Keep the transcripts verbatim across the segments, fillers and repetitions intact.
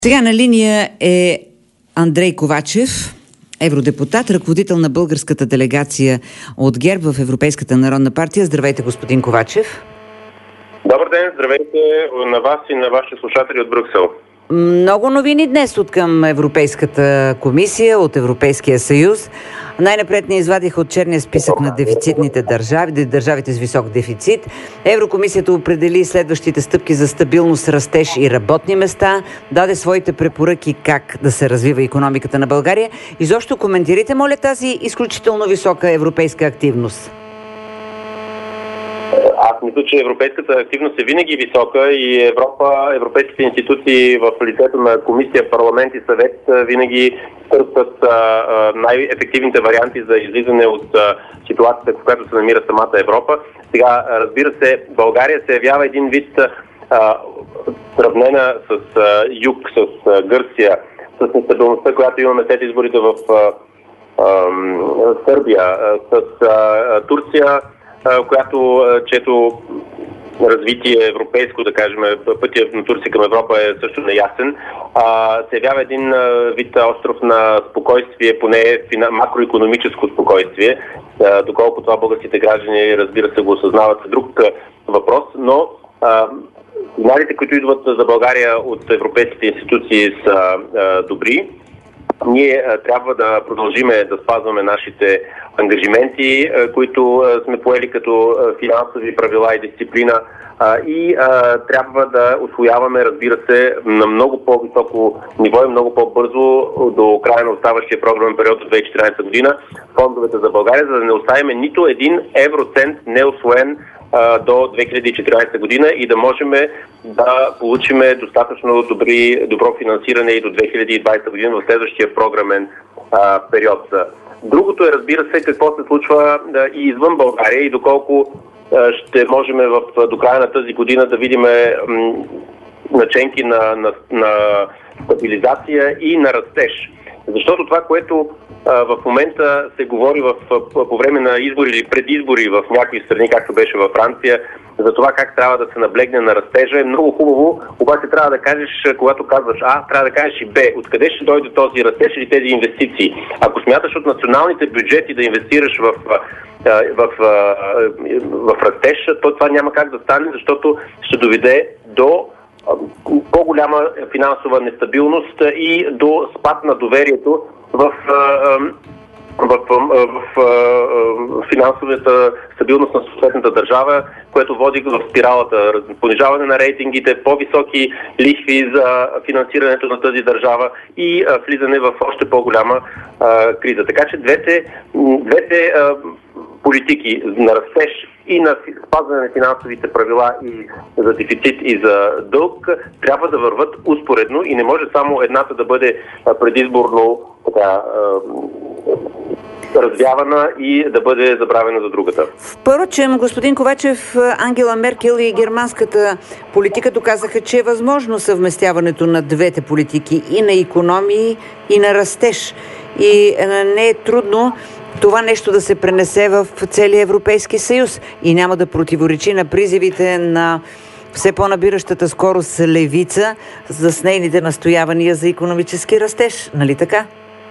Сега на линия е Андрей Ковачев, евродепутат, ръководител на българската делегация от ГЕРБ в Европейската народна партия. Здравейте, господин Ковачев. Добър ден, здравейте на вас и на вашите слушатели от Брюксел. Много новини днес от към Европейската комисия, от Европейския съюз. Най-напред ни извадиха от черния списък на дефицитните държави, държавите с висок дефицит. Еврокомисията определи следващите стъпки за стабилност, растеж и работни места. Даде своите препоръки как да се развива икономиката на България. Изобщо коментирайте, моля, тази изключително висока европейска активност. Аз мисля, че европейската активност е винаги висока и Европа, европейските институции в лицето на комисия, парламент и съвет винаги търсят най-ефективните варианти за излизане от а, ситуацията, в която се намира самата Европа. Сега, разбира се, България се явява един вид а, сравнена с а, юг, с а, Гърция, с нестабилността, която имаме след изборите в а, а, Сърбия, а, с а, Турция, която, чето развитие европейско, да кажем, пътя на Турция към Европа е също неясен, а, се явява един вид остров на спокойствие, поне макроекономическо спокойствие. А, доколко това българските граждани, разбира се, го осъзнават, друг въпрос, но а, сигналите, които идват за България от европейските институции, са а, добри. Ние а, трябва да продължиме да спазваме нашите ангажименти, а, които а, сме поели като а, финансови правила и дисциплина а, и а, трябва да усвояваме, разбира се, на много по-високо ниво и много по-бързо до края на оставащия програмен период от две хиляди и четиринадесета година фондовете за България, за да не оставим нито един евроцент неусвоен до две хиляди и четиринадесета година и да можем да получим достатъчно добри, добро финансиране и до две хиляди и двадесета година в следващия програмен а, период. Другото е, разбира се, какво се случва а, и извън България и доколко а, ще можем в, до края на тази година да видим м, наченки на, на, на стабилизация и на растеж. Защото това, което а, в момента се говори в, в, по време на избори или предизбори в някои страни, както беше във Франция, за това как трябва да се наблегне на растежа, е много хубаво, обаче трябва да кажеш, когато казваш А, трябва да кажеш и Б. Откъде ще дойде този растеж или тези инвестиции? Ако смяташ от националните бюджети да инвестираш в, в, в, в, в растеж, то това няма как да стане, защото ще доведе до по-голяма финансова нестабилност и до спад на доверието в, в, в, в финансовата стабилност на съответната държава, което води в спиралата понижаване на рейтингите, по-високи лихви за финансирането на тази държава и влизане в още по-голяма а, криза. Така че двете, двете а, политики на растеж и на спазване на финансовите правила и за дефицит и за дълг трябва да върват успоредно и не може само едната да бъде предизборно така, развявана и да бъде забравена за другата. Впрочем, господин Ковачев, Ангела Меркел и германската политика доказаха, че е възможно съвместяването на двете политики и на икономии, и на растеж. И не е трудно това нещо да се пренесе в целия Европейски съюз и няма да противоречи на призивите на все по-набиращата скорост левица с нейните настоявания за икономически растеж. Нали така?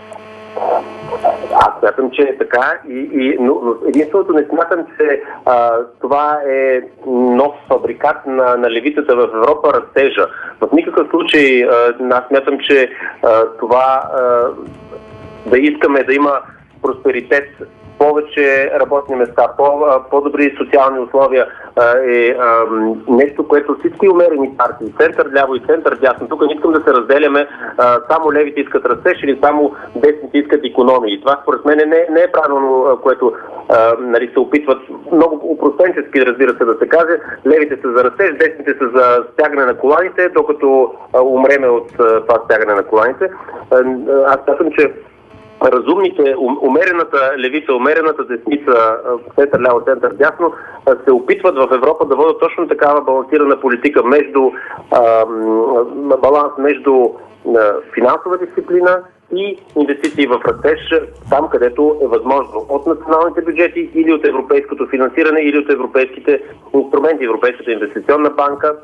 Аз смятам, че е така, и, и, но, но единственото не смятам, че а, това е нов фабрикат на, на левицата в Европа, растежа. В никакъв случай а, аз смятам, че а, това а, да искаме да има просперитет, повече работни места, по, по-добри социални условия е а, нещо, което всички умерени партии, център ляво и център дясно, тук не искам да се разделяме, а, само левите искат растеж или само десните искат икономии. Това според мен не, не е правилно, което а, нали, се опитват много упростенчески, разбира се, да се каже. Левите са за растеж, десните са за стягане на коланите, докато а, умреме от а, това стягане на коланите. А, аз смятам, че разумните, умерената левица, умерената десница, център ляво, център дясно, се опитват в Европа да водят точно такава балансирана политика между а, баланс между а, финансова дисциплина и инвестиции в растеж там, където е възможно от националните бюджети или от европейското финансиране или от европейските инструменти, Европейската инвестиционна банка,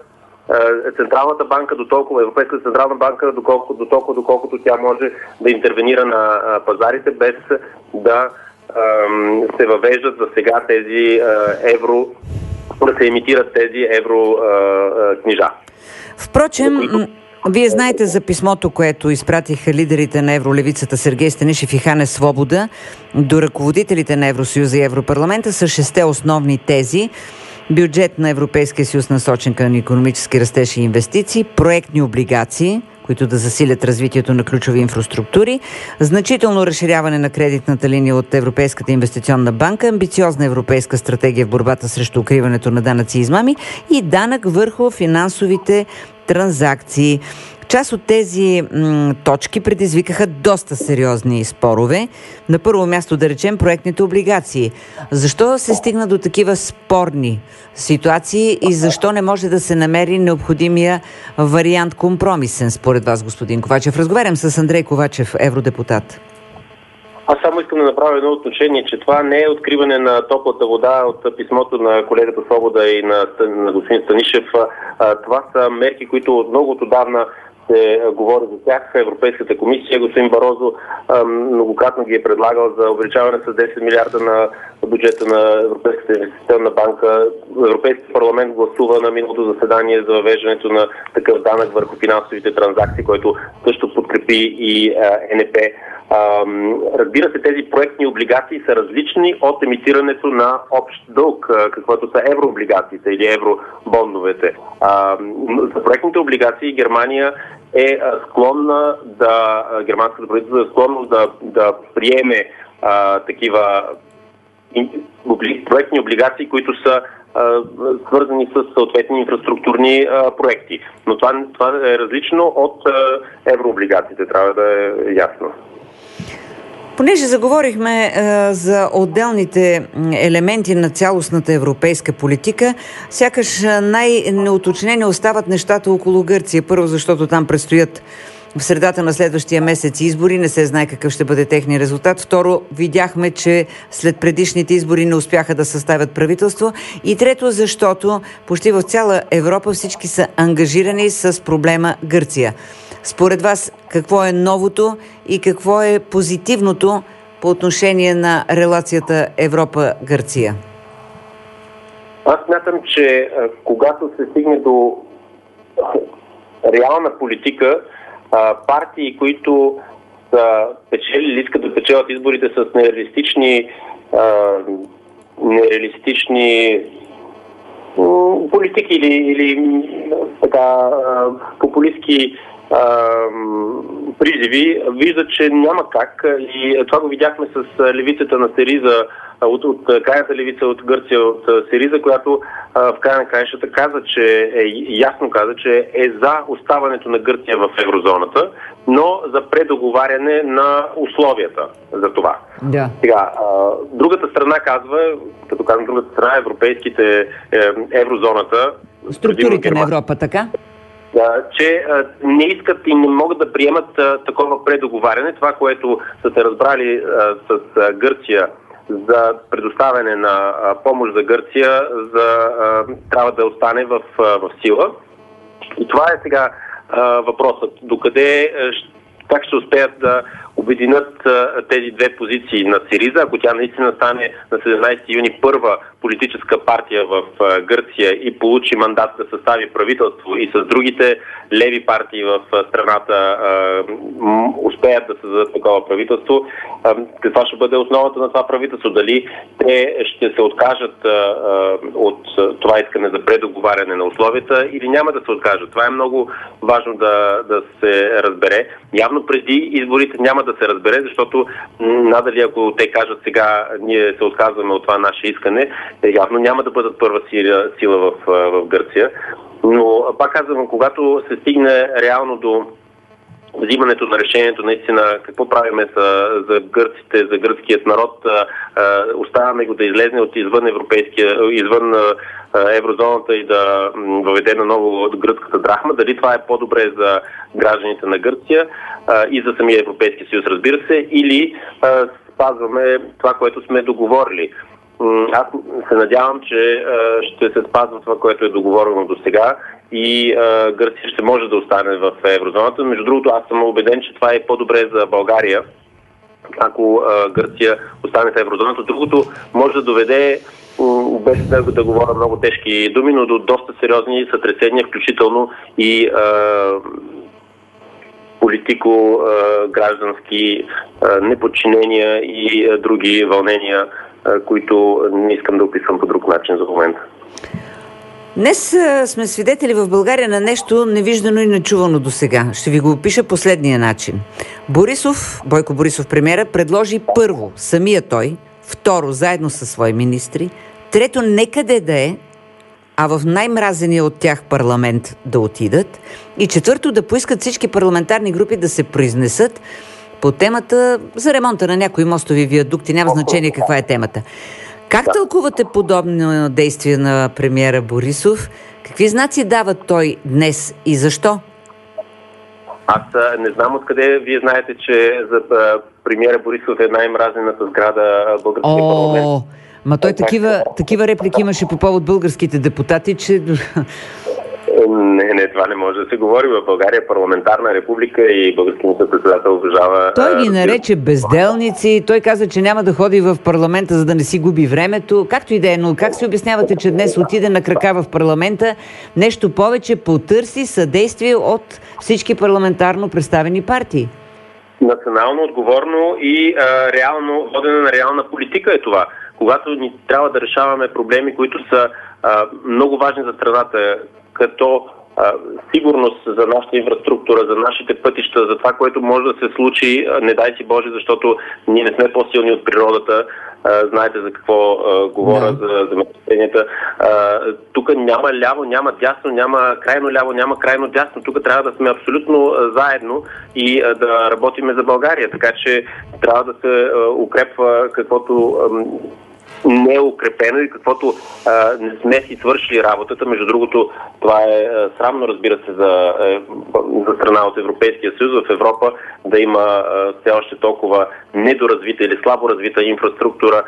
Централната банка до толкова, Европейската централна банка доколко, до толкова, доколкото тя може да интервенира на пазарите, без да се въвеждат за сега тези евро, да се емитират тези евро книжа. Впрочем, вие знаете за писмото, което изпратиха лидерите на евролевицата Сергей Станишев и Хане Свобода до ръководителите на Евросъюза и Европарламента с шесте основни тези: бюджет на Европейския съюз, насочен към икономически растеж и инвестиции, проектни облигации, които да засилят развитието на ключови инфраструктури, значително разширяване на кредитната линия от Европейската инвестиционна банка, амбициозна европейска стратегия в борбата срещу укриването на данъци и измами и данък върху финансовите транзакции. Част от тези м, точки предизвикаха доста сериозни спорове. На първо място, да речем, проектните облигации. Защо се стигна до такива спорни ситуации и защо не може да се намери необходимия вариант компромисен, според вас, господин Ковачев? Разговарям с Андрей Ковачев, евродепутат. Аз само искам да направя едно отношение, че това не е откриване на топлата вода от писмото на колегата Свобода и на, на господин Станишев. Това са мерки, които много отдавна се говори за тях. Европейската комисия, господин Барозо, многократно ги е предлагал за увеличаване с десет милиарда на бюджета на Европейската инвестиционна банка. Европейския парламент гласува на миналото заседание за въвеждането на такъв данък върху финансовите транзакции, който също подкрепи и Е Н П. Разбира се, тези проектни облигации са различни от емитирането на общ дълг, каквото са еврооблигациите или евробондовете. За проектните облигации Германия е склонна да, германската правителство е склонно да, да приеме а, такива проектни облигации, които са а, свързани с съответни инфраструктурни а, проекти. Но това, това е различно от а, еврооблигациите, трябва да е ясно. Понеже заговорихме е, за отделните елементи на цялостната европейска политика, сякаш най-неуточнени остават нещата около Гърция. Първо, защото там предстоят в средата на следващия месец избори, не се знае какъв ще бъде техния резултат. Второ, видяхме, че след предишните избори не успяха да съставят правителство. И трето, защото почти в цяла Европа всички са ангажирани с проблема Гърция. Според вас, какво е новото и какво е позитивното по отношение на релацията Европа-Гърция? Аз смятам, че когато се стигне до реална политика, партии, които са печели, искат да печелят изборите с нереалистични, нереалистични политики или, или така, популистки призиви, виждат, че няма как, и това го видяхме с левицата на Сириза, от, от крайната левица от Гърция, от Сириза, която в края на краищата каза, че е, ясно каза, че е за оставането на Гърция в еврозоната, но за предоговаряне на условията за това. Да. Сега, другата страна казва, като казвам другата страна, европейските, еврозоната, структурите на Европа, така? че а, не искат и не могат да приемат а, такова предоговаряне. Това, което са се разбрали а, с а, Гърция за предоставяне на а, помощ за Гърция, за, а, трябва да остане в, а, в сила. И това е сега а, въпросът. Докъде, а, как ще успеят да обединят а, тези две позиции на Сириза, ако тя наистина стане на седемнадесети юни първа политическа партия в а, Гърция и получи мандат да състави правителство и с другите леви партии в а, страната а, м- успеят да създадат такова правителство, а, каква ще бъде основата на това правителство? Дали те ще се откажат а, а, от а, това искане за предоговаряне на условията или няма да се откажат? Това е много важно да, да се разбере. Явно преди изборите няма да се разбере, защото надали ако те кажат сега ние се отказваме от това наше искане, явно няма да бъдат първа сила, сила в, в Гърция. Но пак казвам, когато се стигне реално до взимането на решението, наистина какво правиме за, за гърците, за гръцкият народ, а, а, оставяме го да излезне от извън европейския, извън а, еврозоната и да въведе на ново гръцката драхма. Дали това е по-добре за гражданите на Гърция а, и за самия Европейски съюз, разбира се, или а, спазваме това, което сме договорили. Аз се надявам, че а, ще се спазва това, което е договорено до сега и а, Гърция ще може да остане в еврозоната. Между другото, аз съм убеден, че това е по-добре за България, ако а, Гърция остане в еврозоната. Другото може да доведе, без да, да говоря много тежки думи, но до доста сериозни сътресения, включително и а, политико-граждански неподчинения и а, други вълнения, а, които не искам да описвам по друг начин за момента. Днес а, сме свидетели в България на нещо невиждано и нечувано до сега. Ще ви го опиша последния начин. Борисов, Бойко Борисов, премиера, предложи първо самия той, второ заедно със свои министри, трето некъде да е, а в най-мразения от тях парламент да отидат, и четвърто да поискат всички парламентарни групи да се произнесат по темата за ремонта на някои мостови виадукти. Няма значение каква е темата. Как да. тълкувате подобно действие на премиера Борисов? Какви знаци дава той днес и защо? Аз а, не знам откъде вие знаете, че за а, премиера Борисов е най-мразената сграда българския парламент. Ма той такива, такива реплики имаше по повод българските депутати, че... Не, не, това не може да се говори. В България е парламентарна република и българският председател обожава... Той ги нарече безделници, той каза, че няма да ходи в парламента, за да не си губи времето. Както и да е, но как си обяснявате, че днес отиде на крака в парламента, нещо повече потърси съдействие от всички парламентарно представени партии? Национално отговорно и а, реално водене на реална политика е това. Когато ни трябва да решаваме проблеми, които са а, много важни за страната, като а, сигурност за нашата инфраструктура, за нашите пътища, за това, което може да се случи, не дай си Боже, защото ние не сме по-силни от природата. А, знаете за какво а, говоря, да. за земетресенията. Тук няма ляво, няма дясно, няма крайно ляво, няма крайно дясно. Тук трябва да сме абсолютно а, заедно и а, да работиме за България. Така че трябва да се а, укрепва каквото... А, не е укрепено и каквото а, не сме си свършили работата. Между другото, това е а, срамно, разбира се, за, е, за страна от Европейския съюз в Европа да има а, все още толкова недоразвита или слабо развита инфраструктура.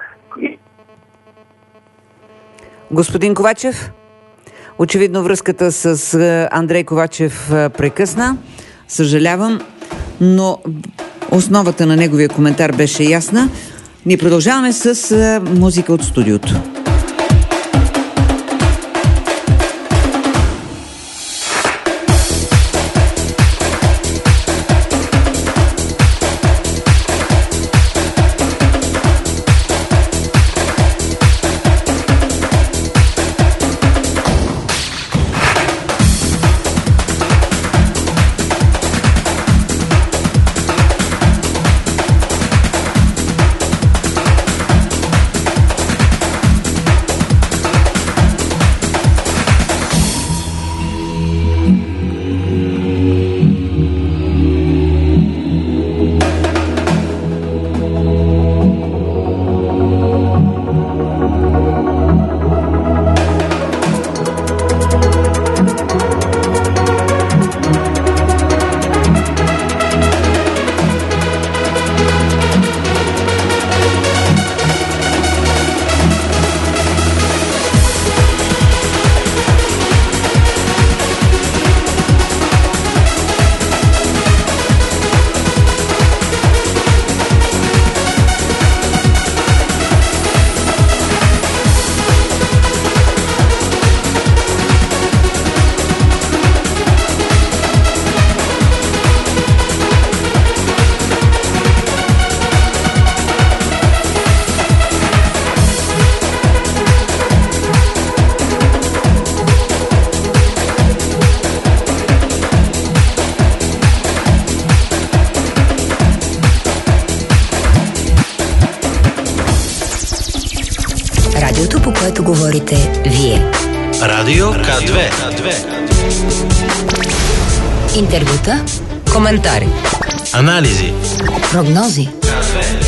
Господин Ковачев, очевидно връзката с Андрей Ковачев прекъсна. Съжалявам, но основата на неговия коментар беше ясна. Ние продължаваме с музика от студиото. което говорите вие. Радио К две. Интервюта, коментари, анализи, прогнози. К две.